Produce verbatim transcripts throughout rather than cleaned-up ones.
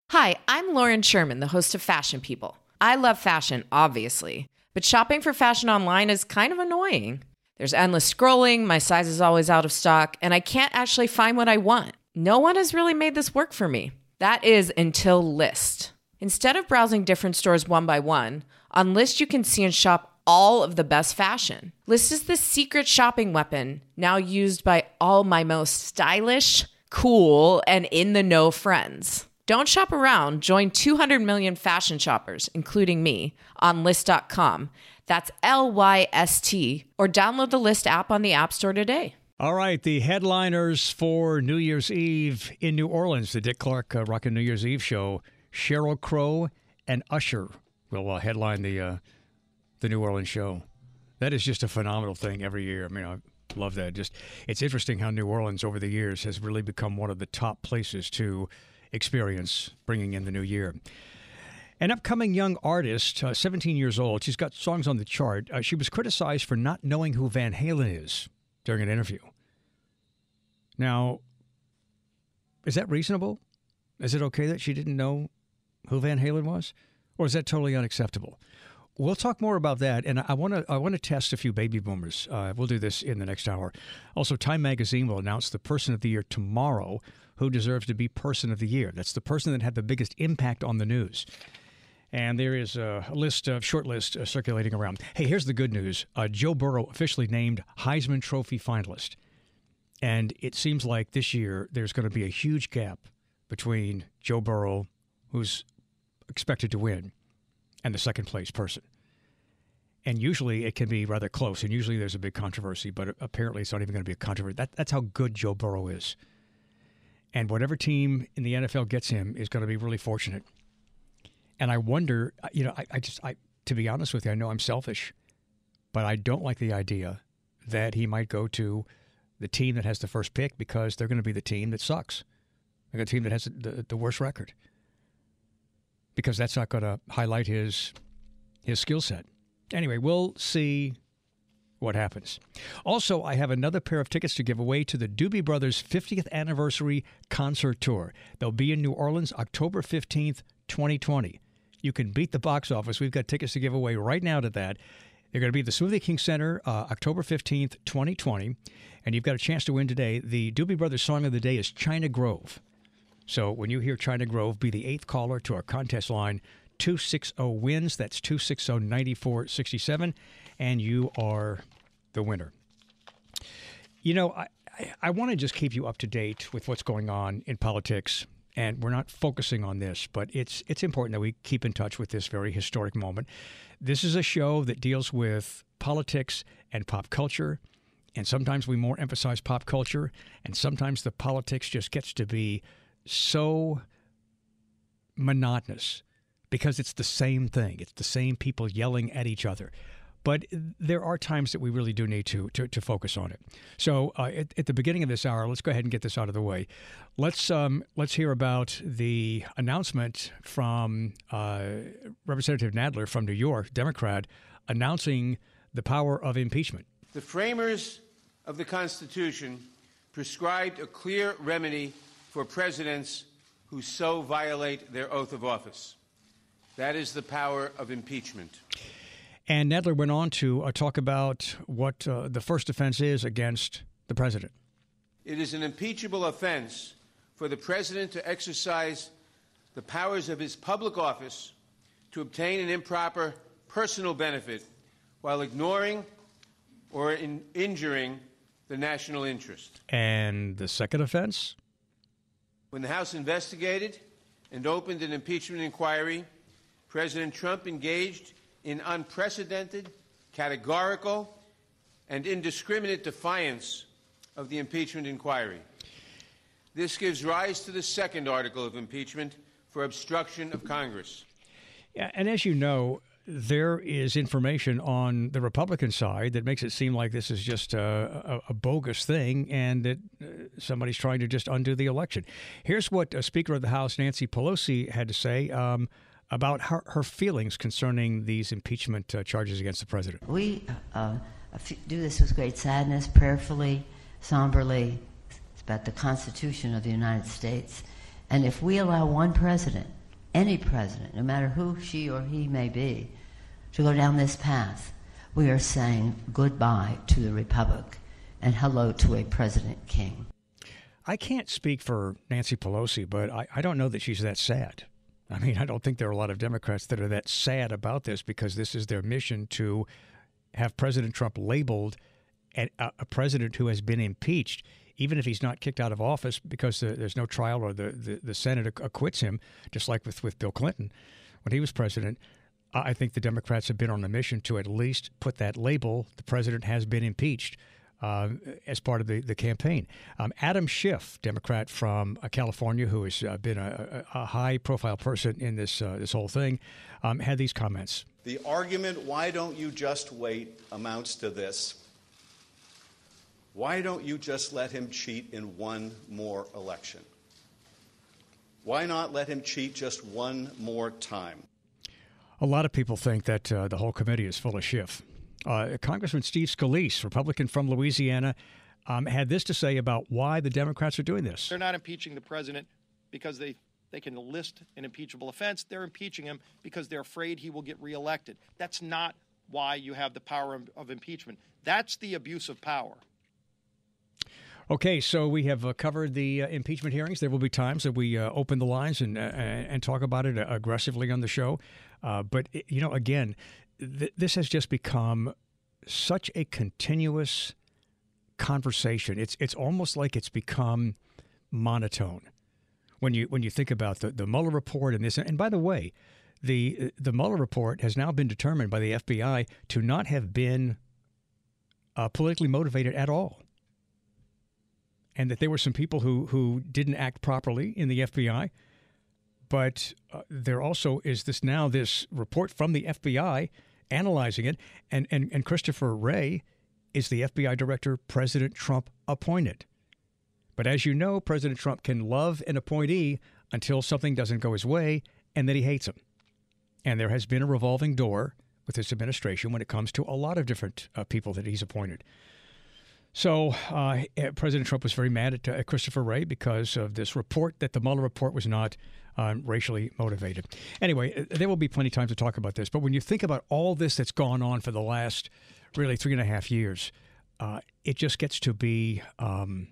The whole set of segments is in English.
Hi, I'm Lauren Sherman, the host of Fashion People. I love fashion, obviously, but shopping for fashion online is kind of annoying. There's endless scrolling, my size is always out of stock, and I can't actually find what I want. No one has really made this work for me. That is until Lyst. Instead of browsing different stores one by one, on Lyst you can see and shop all of the best fashion. Lyst is the secret shopping weapon, now used by all my most stylish, cool, and in-the-know friends. Don't shop around. Join two hundred million fashion shoppers, including me, on Lyst dot com. That's L Y S T. Or download the Lyst app on the App Store today. All right, the headliners for New Year's Eve in New Orleans, the Dick Clark uh, Rockin' New Year's Eve show, Sheryl Crow and Usher will uh, headline the uh, the New Orleans show. That is just a phenomenal thing every year. I mean, I love that. Just it's interesting how New Orleans over the years has really become one of the top places to experience bringing in the new year. An upcoming young artist, uh, seventeen years old, she's got songs on the chart. Uh, she was criticized for not knowing who Van Halen is during an interview. Now, is that reasonable? Is it okay that she didn't know who Van Halen was? Or is that totally unacceptable? We'll talk more about that, and I want to I want to test a few baby boomers. Uh, we'll do this in the next hour. Also, Time Magazine will announce the Person of the Year tomorrow who deserves to be Person of the Year. That's the person that had the biggest impact on the news. And there is a list, a short list uh, circulating around. Hey, here's the good news. Uh, Joe Burrow officially named Heisman Trophy finalist. And it seems like this year there's going to be a huge gap between Joe Burrow, who's expected to win, and the second place person. And usually it can be rather close, and usually there's a big controversy, but apparently it's not even going to be a controversy. That, that's how good Joe Burrow is. And whatever team in the N F L gets him is going to be really fortunate. And I wonder, you know, I, I just, I to be honest with you, I know I'm selfish, but I don't like the idea that he might go to the team that has the first pick because they're going to be the team that sucks. They're the team that has the, the worst record. Because that's not going to highlight his his skill set. Anyway, we'll see what happens. Also, I have another pair of tickets to give away to the Doobie Brothers fiftieth Anniversary Concert Tour. They'll be in New Orleans October fifteenth, twenty twenty. You can beat the box office. We've got tickets to give away right now to that. They're going to be at the Smoothie King Center uh, October fifteenth, twenty twenty. And you've got a chance to win today. The Doobie Brothers song of the day is China Grove. So when you hear China Grove, be the eighth caller to our contest line, two six zero wins. That's two six zero, nine four six seven. And you are the winner. You know, I, I, I want to just keep you up to date with what's going on in politics. And we're not focusing on this, but it's it's important that we keep in touch with this very historic moment. This is a show that deals with politics and pop culture. And sometimes we more emphasize pop culture. And sometimes the politics just gets to be so monotonous because it's the same thing. It's the same people yelling at each other. But there are times that we really do need to to, to focus on it. So uh, at, at the beginning of this hour, let's go ahead and get this out of the way. Let's um, let's hear about the announcement from uh, Representative Nadler from New York, Democrat, announcing the power of impeachment. The framers of the Constitution prescribed a clear remedy for presidents who so violate their oath of office. That is the power of impeachment. And Nadler went on to uh, talk about what uh, the first offense is against the president. It is an impeachable offense for the president to exercise the powers of his public office to obtain an improper personal benefit while ignoring or in injuring the national interest. And the second offense? When the House investigated and opened an impeachment inquiry, President Trump engaged in unprecedented, categorical, and indiscriminate defiance of the impeachment inquiry. This gives rise to the second article of impeachment for obstruction of Congress. Yeah, and as you know, there is information on the Republican side that makes it seem like this is just a, a, a bogus thing and that uh, somebody's trying to just undo the election. Here's what uh, Speaker of the House Nancy Pelosi had to say um, about her, her feelings concerning these impeachment uh, charges against the president. We uh, do this with great sadness, prayerfully, somberly. It's about the Constitution of the United States. And if we allow one president any president, no matter who she or he may be, to go down this path, we are saying goodbye to the Republic and hello to a President King. I can't speak for Nancy Pelosi, but I, I don't know that she's that sad. I mean, I don't think there are a lot of Democrats that are that sad about this, because this is their mission to have President Trump labeled a, a president who has been impeached, even if he's not kicked out of office because the, there's no trial or the, the, the Senate acquits him, just like with, with Bill Clinton when he was president. I think the Democrats have been on a mission to at least put that label, the president has been impeached, uh, as part of the, the campaign. Um, Adam Schiff, Democrat from uh, California, who has uh, been a, a high-profile person in this, uh, this whole thing, um, had these comments. The argument, why don't you just wait, amounts to this. Why don't you just let him cheat in one more election? Why not let him cheat just one more time? A lot of people think that uh, the whole committee is full of Schiff. Uh, Congressman Steve Scalise, Republican from Louisiana, um, had this to say about why the Democrats are doing this. They're not impeaching the president because they, they can list an impeachable offense. They're impeaching him because they're afraid he will get reelected. That's not why you have the power of, of impeachment. That's the abuse of power. Okay, so we have uh, covered the uh, impeachment hearings. There will be times that we uh, open the lines and uh, and talk about it aggressively on the show. Uh, but, you know, again, th- this has just become such a continuous conversation. It's it's almost like it's become monotone when you when you think about the, the Mueller report and this. And by the way, the the Mueller report has now been determined by the F B I to not have been uh, politically motivated at all. And that there were some people who, who didn't act properly in the F B I. But uh, there also is this now this report from the F B I analyzing it. And, and, and Christopher Wray is the F B I director President Trump appointed. But as you know, President Trump can love an appointee until something doesn't go his way and that he hates him. And there has been a revolving door with this administration when it comes to a lot of different uh, people that he's appointed. So uh, President Trump was very mad at uh, Christopher Wray because of this report that the Mueller report was not um, racially motivated. Anyway, there will be plenty of time to talk about this. But when you think about all this that's gone on for the last really three and a half years, uh, it just gets to be um,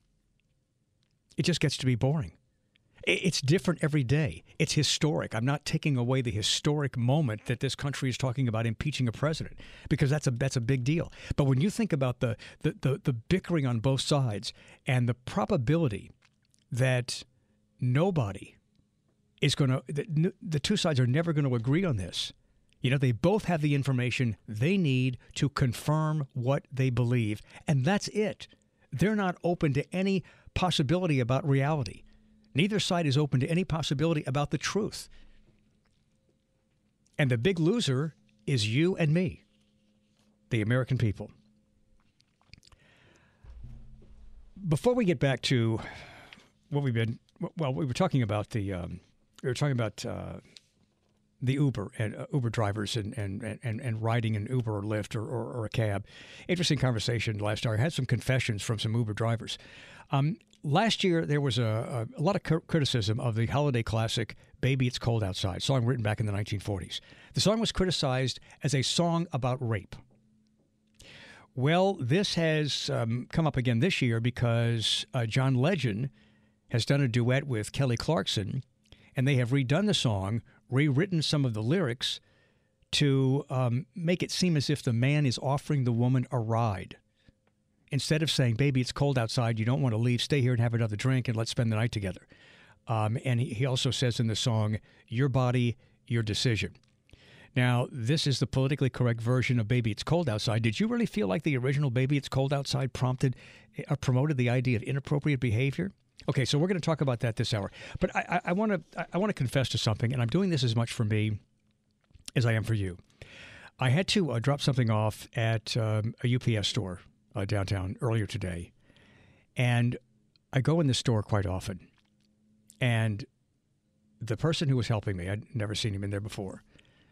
it just gets to be boring. It's different every day. It's historic. I'm not taking away the historic moment that this country is talking about impeaching a president, because that's a that's a big deal. But when you think about the the, the, the bickering on both sides and the probability that nobody is going to, the, the two sides are never going to agree on this. You know, they both have the information they need to confirm what they believe, and that's it. They're not open to any possibility about reality. Neither side is open to any possibility about the truth. And the big loser is you and me, the American people. Before we get back to what we've been, well, we were talking about the, um, we were talking about uh, the Uber and uh, Uber drivers and, and, and, and riding an Uber or Lyft or, or, or a cab. Interesting conversation last hour. I had some confessions from some Uber drivers. Um, Last year, there was a, a, a lot of criticism of the holiday classic, Baby It's Cold Outside, song written back in the nineteen forties. The song was criticized as a song about rape. Well, this has um, come up again this year because uh, John Legend has done a duet with Kelly Clarkson, and they have redone the song, rewritten some of the lyrics to um, make it seem as if the man is offering the woman a ride. Instead of saying, baby, it's cold outside, you don't want to leave, stay here and have another drink and let's spend the night together. Um, and he, he also says in the song, your body, your decision. Now, this is the politically correct version of Baby It's Cold Outside. Did you really feel like the original Baby It's Cold Outside prompted, uh, promoted the idea of inappropriate behavior? Okay, so we're going to talk about that this hour. But I, I want to I want to confess to something, and I'm doing this as much for me as I am for you. I had to uh, drop something off at um, a U P S store Uh, downtown earlier today. And I go in the store quite often. And the person who was helping me, I'd never seen him in there before,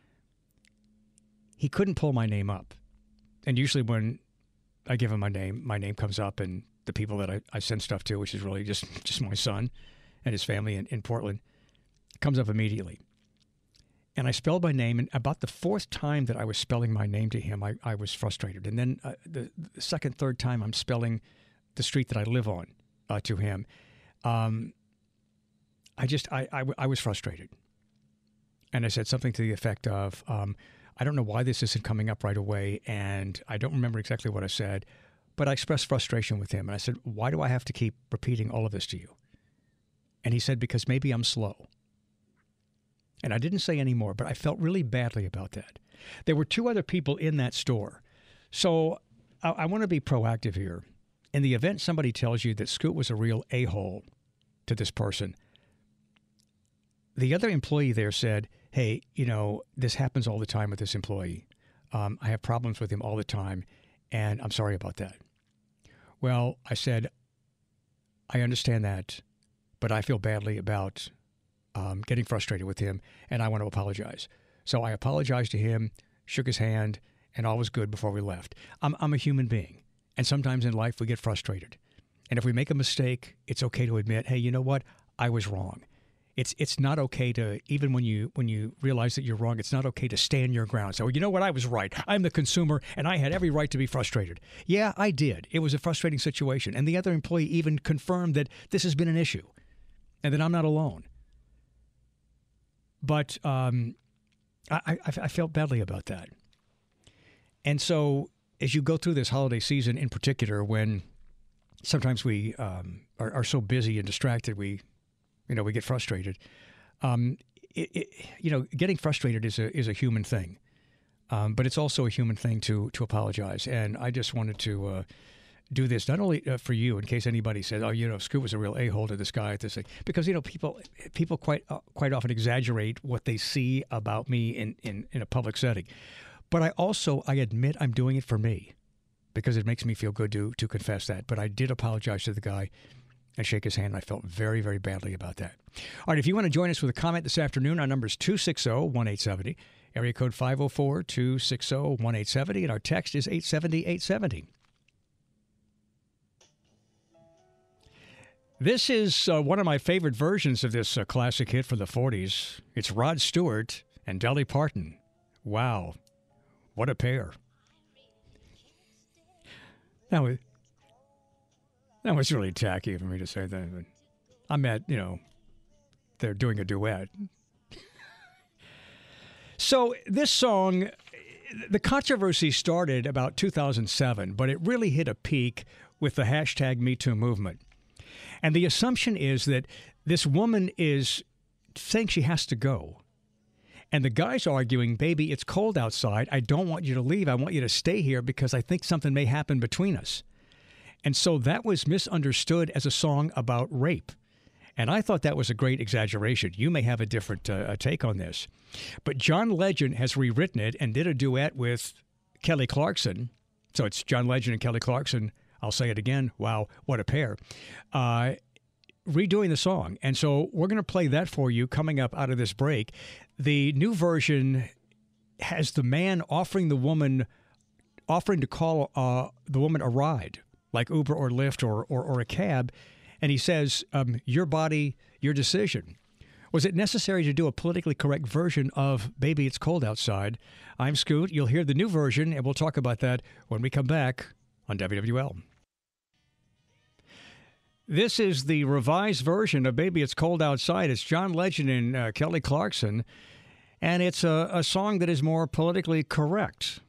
he couldn't pull my name up. And usually when I give him my name, my name comes up, and the people that I, I send stuff to, which is really just, just my son and his family in, in Portland, comes up immediately. And I spelled my name, and about the fourth time that I was spelling my name to him, I, I was frustrated. And then uh, the, the second, third time I'm spelling the street that I live on uh, to him. Um, I just, I, I, I was frustrated. And I said something to the effect of, um, I don't know why this isn't coming up right away, and I don't remember exactly what I said, but I expressed frustration with him. And I said, why do I have to keep repeating all of this to you? And he said, because maybe I'm slow. And I didn't say any more, but I felt really badly about that. There were two other people in that store. So I, I want to be proactive here. In the event somebody tells you that Scoot was a real a-hole to this person, the other employee there said, hey, you know, this happens all the time with this employee. Um, I have problems with him all the time, and I'm sorry about that. Well, I said, I understand that, but I feel badly about um, getting frustrated with him, and I want to apologize. So I apologized to him, shook his hand, and all was good before we left. I'm, I'm a human being, and sometimes in life we get frustrated. And if we make a mistake, it's okay to admit, hey, you know what? I was wrong. It's it's not okay to, even when you when you realize that you're wrong, it's not okay to stand your ground. So, you know what? I was right. I'm the consumer, and I had every right to be frustrated. Yeah, I did. It was a frustrating situation. And the other employee even confirmed that this has been an issue and that I'm not alone. But um, I, I, I felt badly about that. And so as you go through this holiday season in particular, when sometimes we um, are, are so busy and distracted, we You know, we get frustrated. Um, it, it, you know, getting frustrated is a is a human thing, um, but it's also a human thing to to apologize. And I just wanted to uh, do this not only uh, for you, in case anybody says, "Oh, you know, Scoot was a real a-hole to this guy at this thing," because you know, people people quite uh, quite often exaggerate what they see about me in, in in a public setting. But I also I admit I'm doing it for me, because it makes me feel good to to confess that. But I did apologize to the guy and shake his hand. I felt very, very badly about that. All right, if you want to join us with a comment this afternoon, our number is two six zero, one eight seven zero, area code five oh four, two six zero, one eight seven zero, and our text is eight seven zero, eight seven zero. This is uh, one of my favorite versions of this uh, classic hit from the forties. It's Rod Stewart and Dolly Parton. Wow, what a pair. That was... That was really tacky for me to say that. But I meant, you know, they're doing a duet. So this song, the controversy started about two thousand seven, but it really hit a peak with the hashtag Me Too movement. And the assumption is that this woman is saying she has to go. And the guy's arguing, baby, it's cold outside. I don't want you to leave. I want you to stay here because I think something may happen between us. And so that was misunderstood as a song about rape. And I thought that was a great exaggeration. You may have a different uh, take on this. But John Legend has rewritten it and did a duet with Kelly Clarkson. So it's John Legend and Kelly Clarkson. I'll say it again. Wow, what a pair. Uh, redoing the song. And so we're going to play that for you coming up out of this break. The new version has the man offering the woman, offering to call uh, the woman a ride, like Uber or Lyft or, or, or a cab. And he says, um, your body, your decision. Was it necessary to do a politically correct version of Baby, It's Cold Outside? I'm Scoot. You'll hear the new version, and we'll talk about that when we come back on W W L. This is the revised version of Baby, It's Cold Outside. It's John Legend and uh, Kelly Clarkson, and it's a, a song that is more politically correct.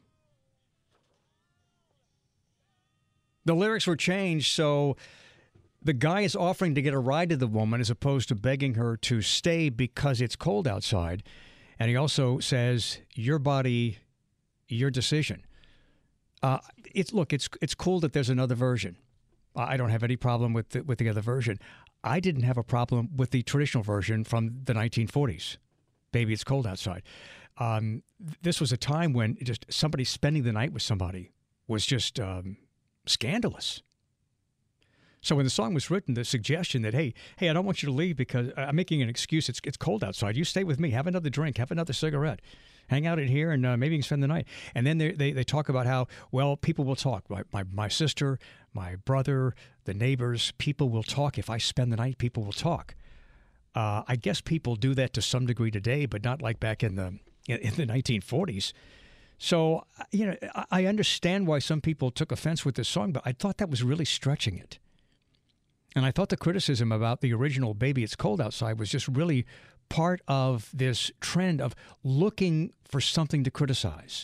The lyrics were changed, so the guy is offering to get a ride to the woman as opposed to begging her to stay because it's cold outside. And he also says, your body, your decision. Uh, it's look, it's it's cool that there's another version. I don't have any problem with the, with the other version. I didn't have a problem with the traditional version from the nineteen forties. Baby, It's Cold Outside. Um, this was a time when just somebody spending the night with somebody was just... Um, scandalous. So when the song was written, the suggestion that, hey, hey, I don't want you to leave because I'm making an excuse. It's it's cold outside. You stay with me. Have another drink. Have another cigarette. Hang out in here and uh, maybe you can spend the night. And then they, they they talk about how, well, people will talk. My, my my sister, my brother, the neighbors, people will talk. If I spend the night, people will talk. Uh, I guess people do that to some degree today, but not like back in the in the nineteen forties. So, you know, I understand why some people took offense with this song, but I thought that was really stretching it. And I thought the criticism about the original Baby It's Cold Outside was just really part of this trend of looking for something to criticize,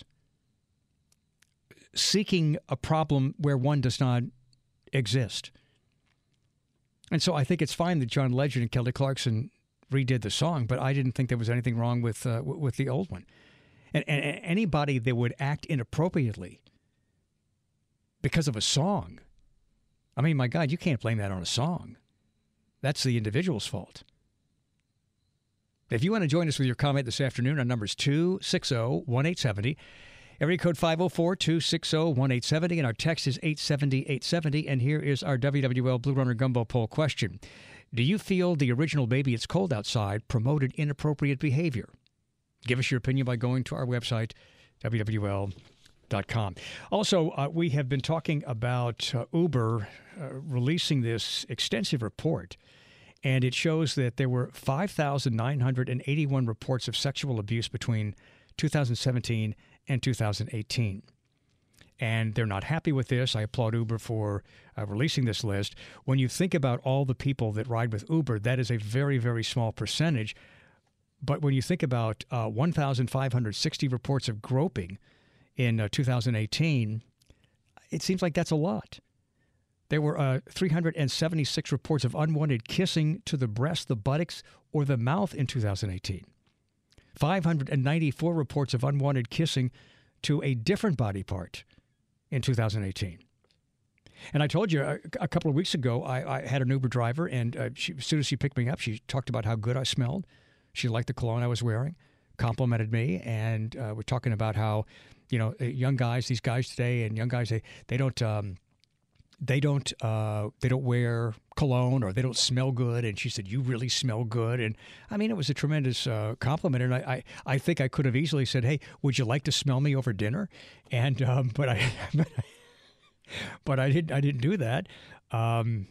seeking a problem where one does not exist. And so I think it's fine that John Legend and Kelly Clarkson redid the song, but I didn't think there was anything wrong with uh, with the old one. And, and anybody that would act inappropriately because of a song, I mean, my God, you can't blame that on a song. That's the individual's fault. If you want to join us with your comment this afternoon, our number is two six zero, one eight seven zero. Area code five oh four, two six zero, one eight seven zero, and our text is eight seven zero, eight seven zero. And here is our W W L Blue Runner Gumbo poll question. Do you feel the original Baby It's Cold Outside promoted inappropriate behavior? Give us your opinion by going to our website, W W L dot com. Also, uh, we have been talking about uh, Uber uh, releasing this extensive report, and it shows that there were five thousand nine hundred eighty-one reports of sexual abuse between two thousand seventeen and two thousand eighteen. And they're not happy with this. I applaud Uber for uh, releasing this list. When you think about all the people that ride with Uber, that is a very, very small percentage. But when you think about uh, one thousand five hundred sixty reports of groping in uh, two thousand eighteen, it seems like that's a lot. There were uh, three hundred seventy-six reports of unwanted kissing to the breast, the buttocks, or the mouth in two thousand eighteen. five hundred ninety-four reports of unwanted kissing to a different body part in two thousand eighteen. And I told you a, a couple of weeks ago, I, I had an Uber driver, and uh, she, as soon as she picked me up, she talked about how good I smelled. She liked the cologne I was wearing, complimented me, and uh, we're talking about how, you know, young guys, these guys today, and young guys, they they don't um, they don't uh, they don't wear cologne or they don't smell good. And she said, "You really smell good." And I mean, it was a tremendous uh, compliment. And I, I I think I could have easily said, "Hey, would you like to smell me over dinner?" And um, but I but I didn't I didn't do that. Um,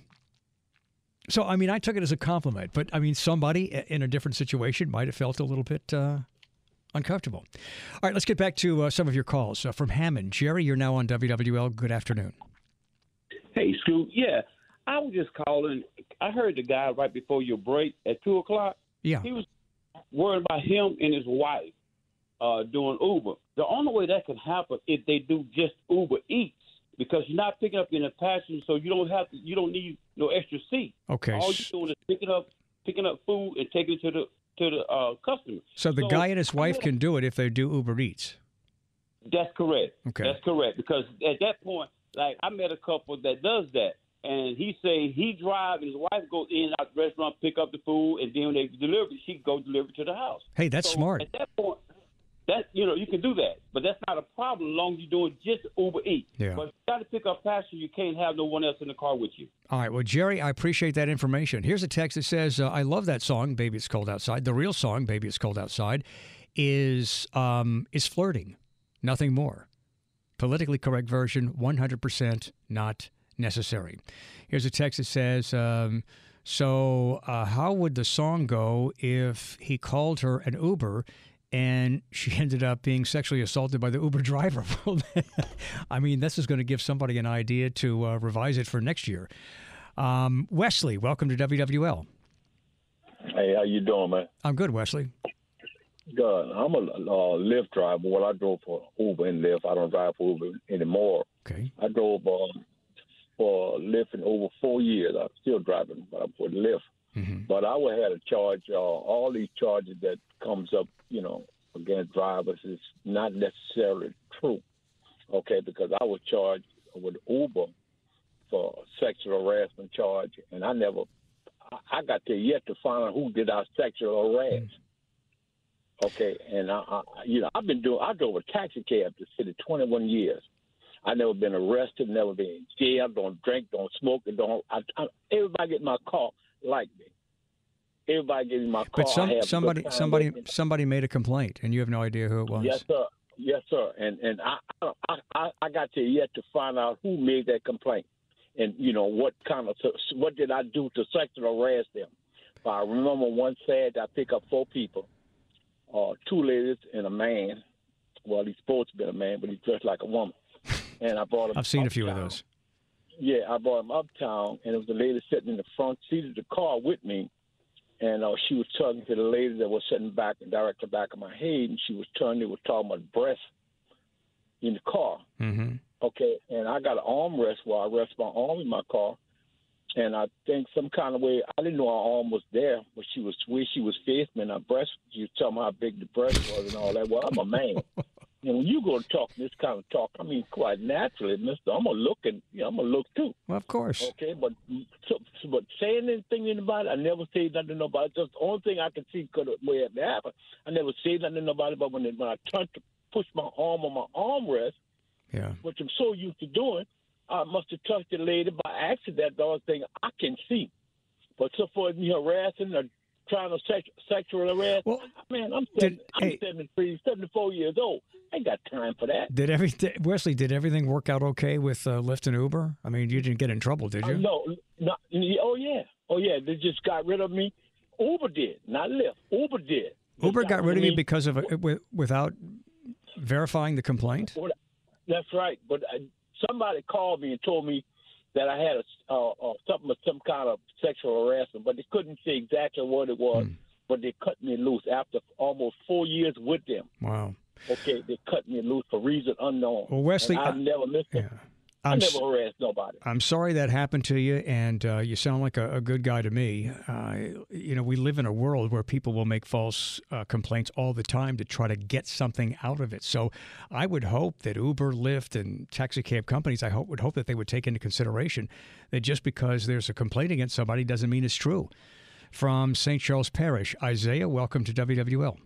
So, I mean, I took it as a compliment, but I mean, somebody in a different situation might have felt a little bit uh, uncomfortable. All right, let's get back to uh, some of your calls. Uh, from Hammond, Jerry, you're now on W W L. Good afternoon. Hey, Scoop. Yeah, I was just calling. I heard the guy right before your break at two o'clock. Yeah. He was worried about him and his wife uh, doing Uber. The only way that can happen is if they do just Uber Eats. Because you're not picking up in a passenger, so you don't have to, you don't need no extra seat. Okay. All you're doing is picking up picking up food and taking it to the to the uh, customer. So the so, guy and his wife can do it if they do Uber Eats. That's correct. Okay. That's correct. Because at that point, like I met a couple that does that, and he say he drive and his wife goes in and out the restaurant, pick up the food, and then when they deliver, she go deliver to the house. Hey, that's so smart. At that point. That you know you can do that, but that's not a problem as long as you're doing just Uber Eats. Yeah. But if you got to pick up passengers, you can't have no one else in the car with you. All right. Well, Jerry, I appreciate that information. Here's a text that says, uh, I love that song, Baby It's Cold Outside. The real song, Baby It's Cold Outside, is um, is flirting, nothing more. Politically correct version, one hundred percent not necessary. Here's a text that says, um, so uh, how would the song go if he called her an Uber and she ended up being sexually assaulted by the Uber driver? I mean, this is going to give somebody an idea to uh, revise it for next year. Um, Wesley, welcome to W W L. Hey, how you doing, man? I'm good, Wesley. Good. I'm a uh, Lyft driver. Well, I drove for Uber and Lyft. I don't drive for Uber anymore. Okay. I drove uh, for Lyft in over four years. I'm still driving uh, for Lyft. Mm-hmm. But I would have to charge uh, all these charges that comes up, you know, against drivers is not necessarily true, okay, because I was charged with Uber for sexual harassment charge, and I never, I got to yet to find out who did our sexual harass, mm-hmm. okay, and, I, I, you know, I've been doing, I drove a taxi cab to the city twenty-one years. I never been arrested, never been in jail, don't drink, don't smoke, and don't, I, I, everybody get in my car like me. Everybody gave me my car. But some, somebody, somebody, somebody made a complaint, and you have no idea who it was. Yes, sir. Yes, sir. And and I I I got to yet to find out who made that complaint, and you know what kind of what did I do to sexually harass them? I remember one Saturday I picked up four people, uh, two ladies and a man. Well, he's supposed to be a man, but he's dressed like a woman. And I brought him I've seen uptown. a few of those. Yeah, I brought him uptown, and it was a lady sitting in the front seat of the car with me. And uh, she was talking to the lady that was sitting back, directly back of my head, and she was turning, they were talking about breast in the car. Mm-hmm. Okay, and I got an armrest where I rest my arm in my car. And I think some kind of way, I didn't know her arm was there, but she was where she was facing me, and her breast, she was telling me how big the breast was and all that. Well, I'm a man. And when you go to talk this kind of talk, I mean, quite naturally, mister, I'm going to look, and you know, I'm going to look too. Well, of course. Okay, but so, so, but saying anything to anybody, I never say nothing to nobody. Just the only thing I can see could have way it happened. I never say nothing to nobody, but when, it, when I turned to push my arm on my armrest, yeah, which I'm so used to doing, I must have touched the lady by accident. The only thing I can see. But so far as me harassing or trying to sex, sexual harass, well, man, I'm, did, I'm hey, seventy-three, seventy-four years old. I ain't got time for that. Did everything, Wesley? Did everything work out okay with uh, Lyft and Uber? I mean, you didn't get in trouble, did you? Uh, no, not, oh yeah, oh yeah. They just got rid of me. Uber did, not Lyft. Uber did. They Uber got rid of me. you because of a, without verifying the complaint. That's right, but. I, Somebody called me and told me that I had a, uh, uh, something with some kind of sexual harassment, but they couldn't say exactly what it was. Mm. But they cut me loose after almost four years with them. Wow. Okay, they cut me loose for reason unknown. Well, Wesley, I've I, never missed it. Yeah. I I'm never harassed nobody. I'm sorry that happened to you, and uh, you sound like a, a good guy to me. Uh, you know, we live in a world where people will make false uh, complaints all the time to try to get something out of it. So I would hope that Uber, Lyft, and taxi cab companies, I hope would hope that they would take into consideration that just because there's a complaint against somebody doesn't mean it's true. From Saint Charles Parish, Isaiah, welcome to W W L.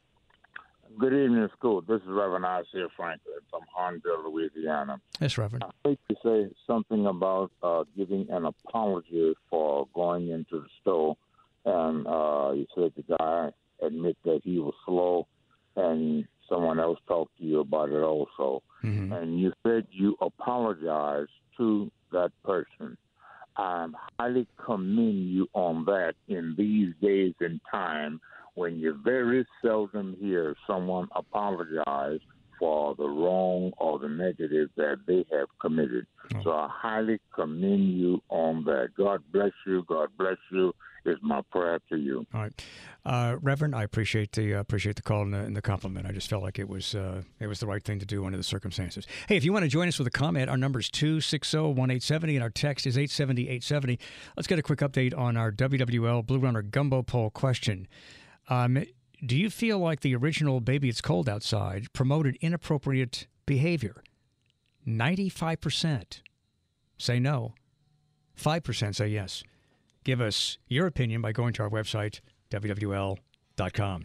Good evening, school. This is Reverend Isaiah Franklin from Hornville, Louisiana. Yes, Reverend. I'd like to say something about uh, giving an apology for going into the store. And uh, you said the guy admit that he was slow, and someone else talked to you about it also. Mm-hmm. And you said you apologized to that person. I highly commend you on that in these days and time when you very seldom hear someone apologize for the wrong or the negative that they have committed. Oh. So I highly commend you on that. God bless you. God bless you is my prayer to you. All right. Uh, Reverend, I appreciate the uh, appreciate the call and the, and the compliment. I just felt like it was uh, it was the right thing to do under the circumstances. Hey, if you want to join us with a comment, our number is two six zero, one eight seven zero and our text is eight seven zero, eight seven zero. Let's get a quick update on our W W L Blue Runner Gumbo Poll question. Um, do you feel like the original Baby It's Cold Outside promoted inappropriate behavior? ninety-five percent say no. five percent say yes. Give us your opinion by going to our website, W W L dot com.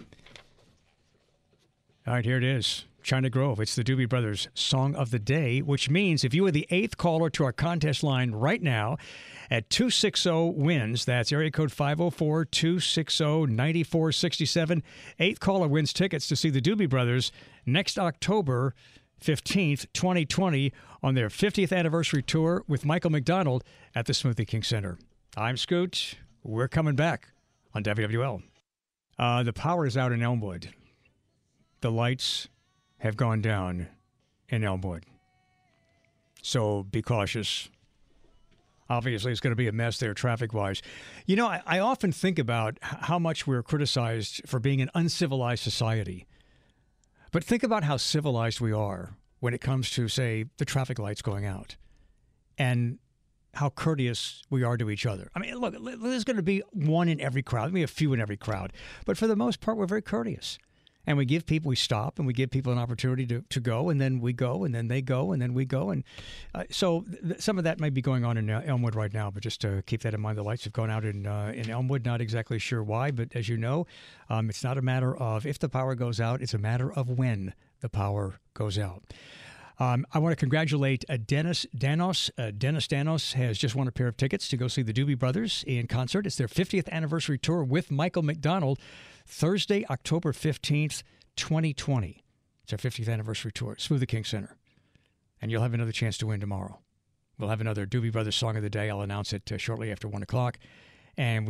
All right, here it is. China Grove. It's the Doobie Brothers Song of the Day, which means if you are the eighth caller to our contest line right now at two six zero wins, that's area code five oh four, two six zero, nine four six seven, eighth caller wins tickets to see the Doobie Brothers next October fifteenth, twenty twenty on their fiftieth anniversary tour with Michael McDonald at the Smoothie King Center. I'm Scoot. We're coming back on W W L. Uh, the power is out in Elmwood. The lights have gone down in Elmwood. So be cautious. Obviously, it's going to be a mess there traffic-wise. You know, I, I often think about how much we're criticized for being an uncivilized society. But think about how civilized we are when it comes to, say, the traffic lights going out and how courteous we are to each other. I mean, look, there's going to be one in every crowd, maybe a few in every crowd. But for the most part, we're very courteous. And we give people, we stop and we give people an opportunity to, to go, and then we go, and then they go, and then we go. And uh, so th- some of that might be going on in uh, Elmwood right now, but just to keep that in mind, the lights have gone out in uh, in Elmwood. Not exactly sure why, but as you know, um, it's not a matter of if the power goes out, it's a matter of when the power goes out. Um, I want to congratulate uh, Dennis Danos. Uh, Dennis Danos has just won a pair of tickets to go see the Doobie Brothers in concert. It's their fiftieth anniversary tour with Michael McDonald, Thursday, October fifteenth, twenty twenty. It's our fiftieth anniversary tour, Smoothie King Center. And you'll have another chance to win tomorrow. We'll have another Doobie Brothers Song of the Day. I'll announce it uh, shortly after one o'clock. And we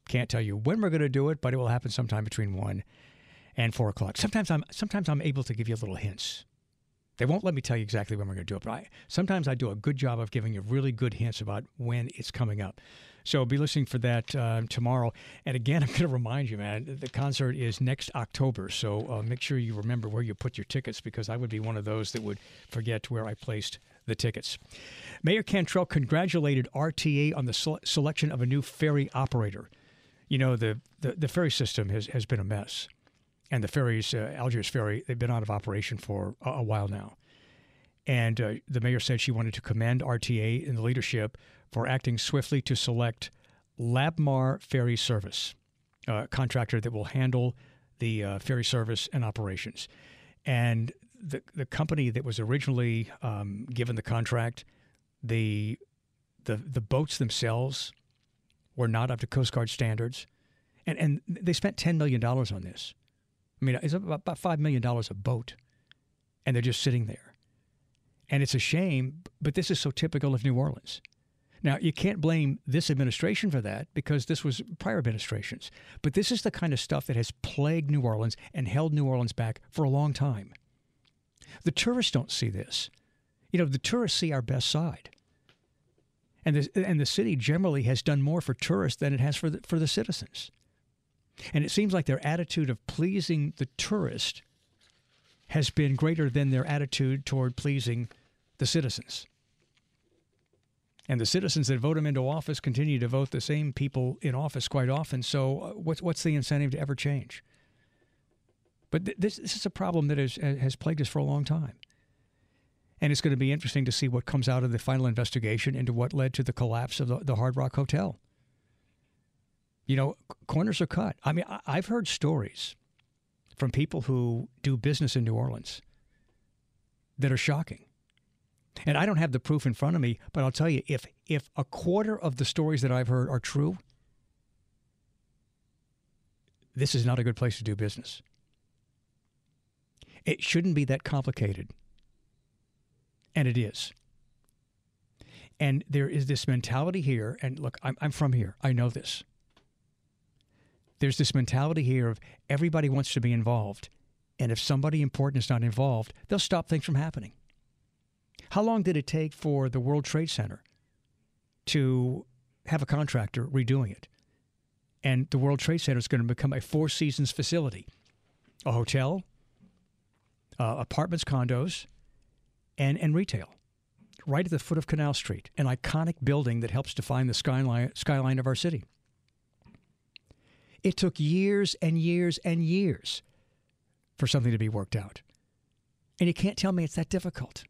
Can't tell you when we're going to do it, but it will happen sometime between one and four o'clock. Sometimes I'm sometimes I'm able to give you little hints. They won't let me tell you exactly when we're going to do it, but I, sometimes I do a good job of giving you really good hints about when it's coming up. So be listening for that uh, tomorrow. And again, I'm going to remind you, man, the concert is next October. So uh, make sure you remember where you put your tickets, because I would be one of those that would forget where I placed the tickets. Mayor Cantrell congratulated R T A on the sele- selection of a new ferry operator. You know, the, the, the ferry system has, has been a mess. And the ferries, uh, Algiers Ferry, they've been out of operation for a, a while now. And uh, the mayor said she wanted to commend R T A and the leadership for acting swiftly to select Labmar Ferry Service, a contractor that will handle the uh, ferry service and operations. And the the company that was originally um, given the contract, the the the boats themselves were not up to Coast Guard standards, and and they spent ten million dollars on this. I mean, it's about five million dollars a boat, and they're just sitting there. And it's a shame, but this is so typical of New Orleans. Now, you can't blame this administration for that, because this was prior administrations. But this is the kind of stuff that has plagued New Orleans and held New Orleans back for a long time. The tourists don't see this. You know, the tourists see our best side. And the, and the city generally has done more for tourists than it has for the, for the citizens. And it seems like their attitude of pleasing the tourist has been greater than their attitude toward pleasing the citizens. And the citizens that vote them into office continue to vote the same people in office quite often. So what's what's the incentive to ever change? But th- this, this is a problem that has, has plagued us for a long time. And it's going to be interesting to see what comes out of the final investigation into what led to the collapse of the, the Hard Rock Hotel. You know, corners are cut. I mean, I've heard stories from people who do business in New Orleans that are shocking. And I don't have the proof in front of me, but I'll tell you, if if a quarter of the stories that I've heard are true, this is not a good place to do business. It shouldn't be that complicated. And it is. And there is this mentality here, and look, I'm, I'm from here. I know this. There's this mentality here of everybody wants to be involved. And if somebody important is not involved, they'll stop things from happening. How long did it take for the World Trade Center to have a contractor redoing it? And the World Trade Center is going to become a Four Seasons facility, a hotel, uh, apartments, condos, and, and retail, right at the foot of Canal Street, an iconic building that helps define the skyline, skyline of our city. It took years and years and years for something to be worked out. And you can't tell me it's that difficult.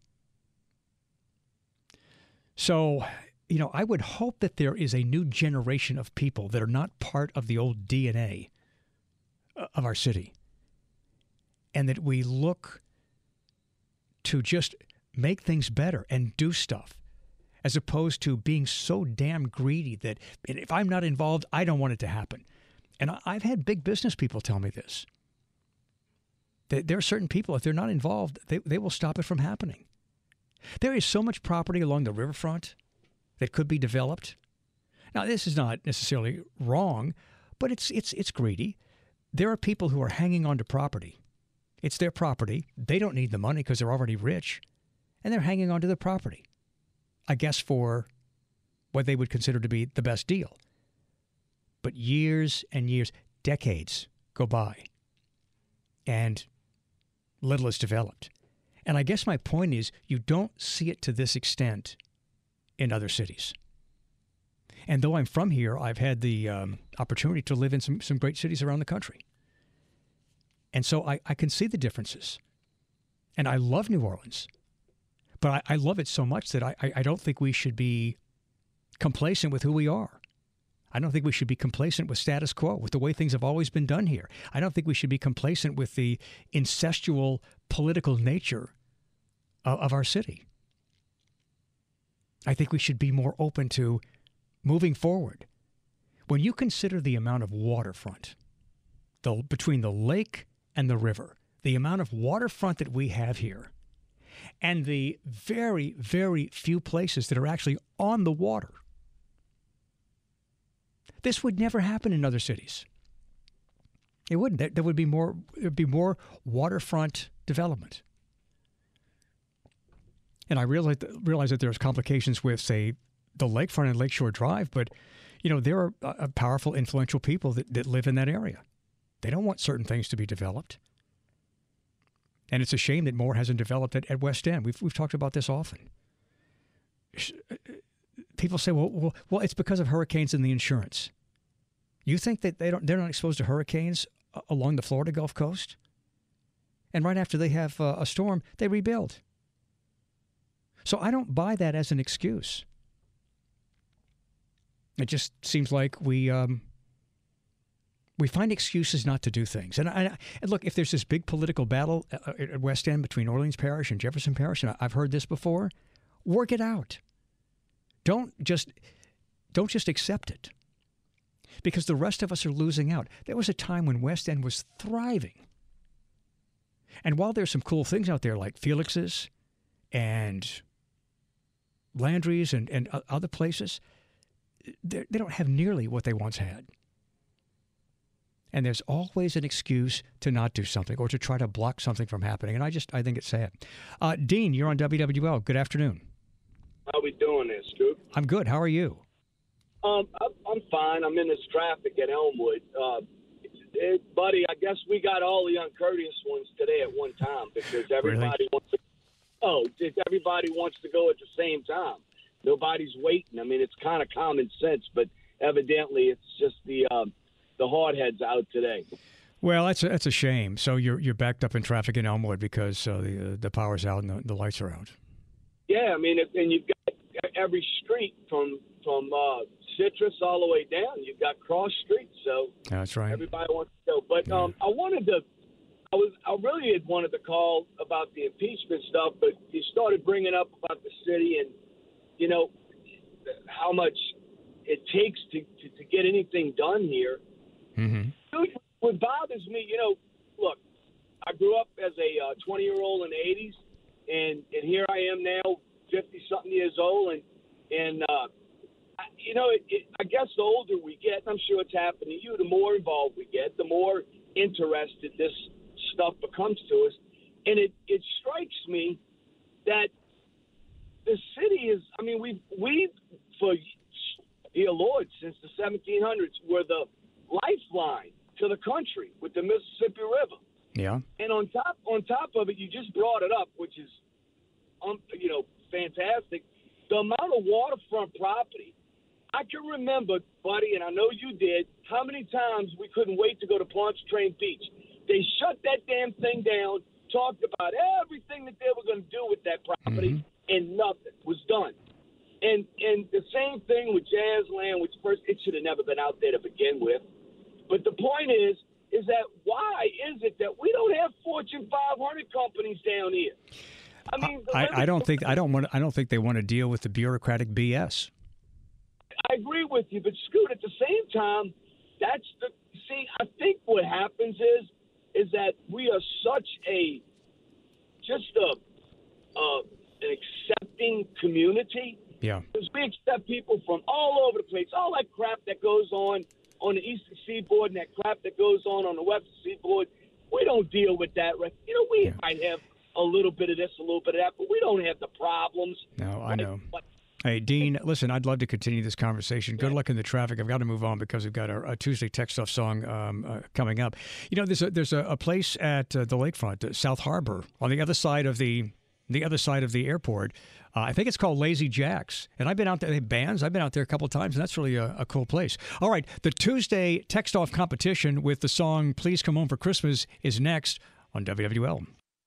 So, you know, I would hope that there is a new generation of people that are not part of the old D N A of our city. And that we look to just make things better and do stuff, as opposed to being so damn greedy that if I'm not involved, I don't want it to happen. And I've had big business people tell me this. That there are certain people, if they're not involved, they, they will stop it from happening. There is so much property along the riverfront that could be developed. Now, this is not necessarily wrong, but it's it's it's greedy. There are people who are hanging on to property. It's their property. They don't need the money because they're already rich, and they're hanging on to the property, I guess, for what they would consider to be the best deal. But years and years, decades go by, and little is developed. And I guess my point is, you don't see it to this extent in other cities. And though I'm from here, I've had the um, opportunity to live in some, some great cities around the country. And so I, I can see the differences. And I love New Orleans. But I, I love it so much that I, I don't think we should be complacent with who we are. I don't think we should be complacent with status quo, with the way things have always been done here. I don't think we should be complacent with the incestual political nature of, of our city. I think we should be more open to moving forward. When you consider the amount of waterfront the, between the lake and the river, the amount of waterfront that we have here, and the very, very few places that are actually on the water, This would never happen in other cities. It wouldn't. There, there would be more. There would be more waterfront development. And I realize realize that there's complications with, say, the lakefront and Lakeshore Drive, but you know there are uh, powerful, influential people that, that live in that area. They don't want certain things to be developed. And it's a shame that more hasn't developed at, at West End. We've we've talked about this often. People say, well, well, well, it's because of hurricanes and the insurance. You think that they don't, they're not exposed to hurricanes along the Florida Gulf Coast? And right after they have uh, a storm, they rebuild. So I don't buy that as an excuse. It just seems like we um, we find excuses not to do things. And, I, and look, if there's this big political battle at West End between Orleans Parish and Jefferson Parish, and I've heard this before, work it out. Don't just don't just accept it. Because the rest of us are losing out. There was a time when West End was thriving. And while there's some cool things out there like Felix's and Landry's and, and other places, they don't have nearly what they once had. And there's always an excuse to not do something or to try to block something from happening. And I just, I think it's sad. Uh, Dean, you're on W W L. Good afternoon. How we doing there, Scoop? I'm good. How are you? Um, I'm fine. I'm in this traffic at Elmwood. Uh, it, buddy, I guess we got all the uncourteous ones today at one time because everybody really? wants to. Oh, everybody wants to go at the same time. Nobody's waiting. I mean, it's kind of common sense, but evidently it's just the um, the hardheads out today. Well, that's a, that's a shame. So you're you're backed up in traffic in Elmwood because uh, the uh, the power's out and the, the lights are out. Yeah, I mean, and you've got every street from from uh, Citrus all the way down. You've got cross streets, so that's right. Everybody wants to go. But yeah. um, I wanted to. I was. I really had wanted to call about the impeachment stuff, but you started bringing up about the city and you know how much it takes to to, to get anything done here. Mm-hmm. Dude, what bothers me, you know, look, I grew up as a twenty-year-old in the eighties, and and here I am now, fifty-something years old, and and uh, I, you know, it, it, I guess the older we get, I'm sure it's happening to you, the more involved we get, the more interested this stuff becomes to us, and it it strikes me that the city is, I mean, we've we've for dear Lord since the seventeen hundreds were the lifeline to the country with the Mississippi River. Yeah. And on top on top of it, you just brought it up, which is, um, you know, fantastic. The amount of waterfront property, I can remember, buddy, and I know you did, how many times we couldn't wait to go to Pontchartrain Beach. They shut that damn thing down, talked about everything that they were going to do with that property, mm-hmm. and nothing was done. And and the same thing with Jazzland, which first, it should have never been out there to begin with. But the point is, is that why is it that we don't have Fortune five hundred companies down here? I mean, I, I don't think I don't want I don't think they want to deal with the bureaucratic B S. I agree with you, but Scoot, at the same time, that's the see. I think what happens is is that we are such a just a uh, an accepting community. Yeah, because we accept people from all over the place. All that crap that goes on on the Eastern Seaboard and that crap that goes on on the Western Seaboard, we don't deal with that. Right? You know, we yeah. might have a little bit of this, a little bit of that, but we don't have the problems. No, I know. Like, hey, Dean, listen, I'd love to continue this conversation. Good yeah. luck in the traffic. I've got to move on because we've got a, a Tuesday Tech Stuff song um, uh, coming up. You know, there's a, there's a, a place at uh, the lakefront, uh, South Harbor, on the other side of the the other side of the airport. Uh, I think it's called Lazy Jack's. And I've been out there, they have bands. I've been out there a couple of times, and that's really a, a cool place. All right, the Tuesday Text Off competition with the song Please Come Home for Christmas is next on W W L.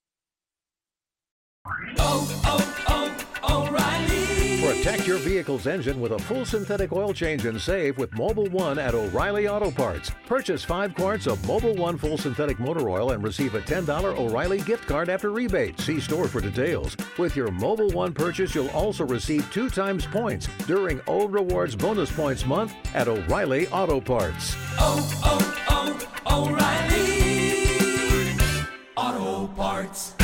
Oh, oh, oh, O'Reilly. Protect your vehicle's engine with a full synthetic oil change and save with Mobil one at O'Reilly Auto Parts. Purchase five quarts of Mobil one full synthetic motor oil and receive a ten dollars O'Reilly gift card after rebate. See store for details. With your Mobil one purchase, you'll also receive two times points during O Rewards Bonus Points Month at O'Reilly Auto Parts. Oh, oh, oh, O'Reilly Auto Parts.